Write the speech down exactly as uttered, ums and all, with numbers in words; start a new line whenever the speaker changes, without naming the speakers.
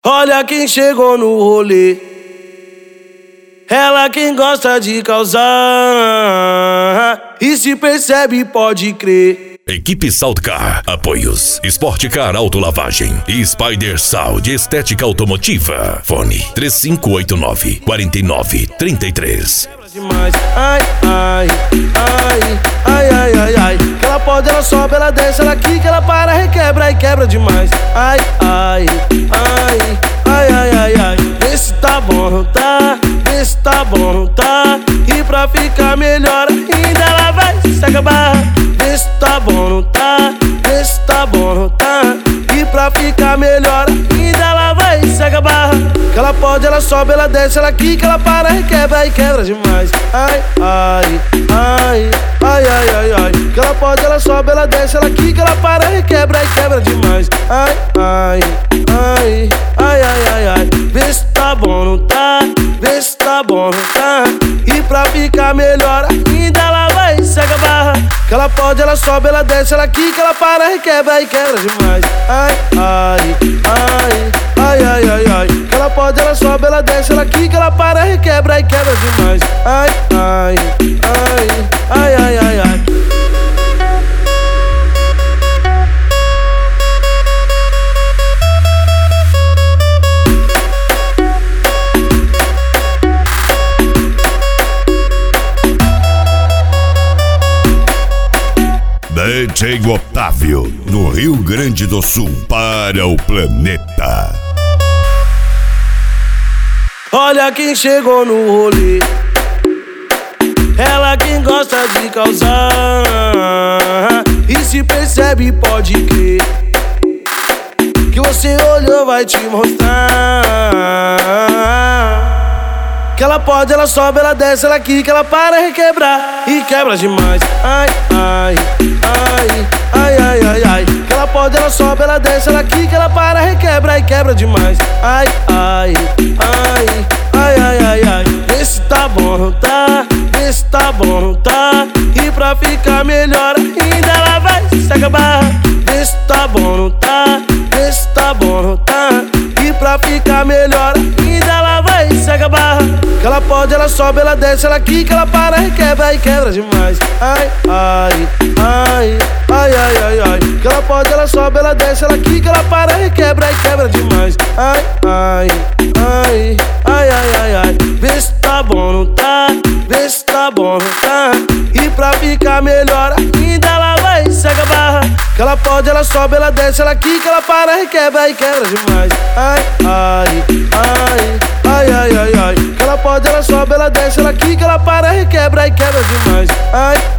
Olha quem chegou no rolê. Ela quem gosta de causar e se percebe pode crer.
Equipe Saltcar, apoios Sport Car Autolavagem e Spider Sound Estética Automotiva. Fone três cinco oito nove, quatro nove três três.
Demais. Ai, ai, ai, ai, ai, ai, ai. Que ela pode, ela sobe, ela desce, ela quica, ela para, requebra e quebra demais. Ai, ai, ai, ai, ai, ai, ai. Vê se tá bom, não tá? Vê se tá bom, não tá? E pra ficar melhor ainda ela vai se acabar. Vê se tá bom, não tá? Vê se tá bom, não tá? E pra ficar melhor ainda ela vai se acabar. Que ela pode, ela sobe, ela desce, ela quica, ela para, requebra e quebra demais. Ai, ai, ai, ai, ai, ai, ai. Que ela pode, ela sobe, ela desce, ela quica, ela para, requebra e quebra demais. Ai, ai, ai, ai, ai, ai, ai. Vê se tá bom, não tá? Vê se tá bom, não tá? E pra ficar melhor ainda ela vai se acabar. Que ela pode, ela sobe, ela desce, ela quica, ela para, requebra e quebra demais. Ai, ai, ai, ai, ai, ai, ai. Que ela pode, ela sobe, ela desce, ela quica, ela para, requebra e quebra demais. Ai, ai, ai, ai, ai, ai, ai.
D J Otávio, no Rio Grande do Sul, para o planeta.
Olha quem chegou no rolê. Ela quem gosta de causar e se percebe pode crer. Que você olhou vai te mostrar. Que ela pode, ela sobe, ela desce, ela quica, ela para, requebrar e quebra demais. Ai, ai, ai, ai, ai, ai, ai. Que ela pode, ela sobe, ela desce, ela quica, ela para, requebra e quebra demais. Ai, ai, ai, ai, ai, ai, ai. Vê se tá bom, não tá? Vê se tá bom, não tá? E pra ficar melhor ainda ela vai se acabar. Vê se tá bom, não tá? Vê se tá bom, não tá? E pra ficar melhor ainda ela vai se acabar. Que ela pode, ela sobe, ela desce, ela quica, ela para, requebra e quebra demais. Ai, ai, ai, ai, ai, ai, ai. Que ela pode, ela sobe, ela desce, ela quica, ela para, requebra e quebra demais. Ai, ai, ai, ai, ai, ai, ai. Vê se tá bom, não tá? Vê se tá bom, não tá? E pra ficar melhor ainda ela vai se acabar. Que ela pode, ela sobe, ela desce, ela quica, ela para, requebra e quebra demais. Ai, ai, ai, ai, ai, ai, ai. Que ela pode, ela sobe, ela desce, ela quica, ela para, requebra e quebra demais. Ai,